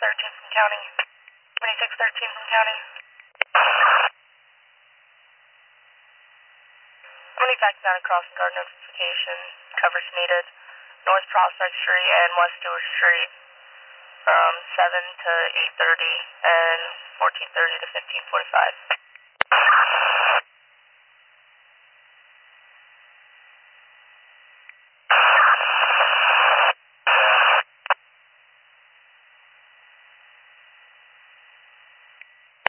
2613 from county. 2613 from county. 25 down across guard notification. Coverage needed. North Prospect Street and West Stewart Street from 7 to 8:30 and 14:30 to 15:45.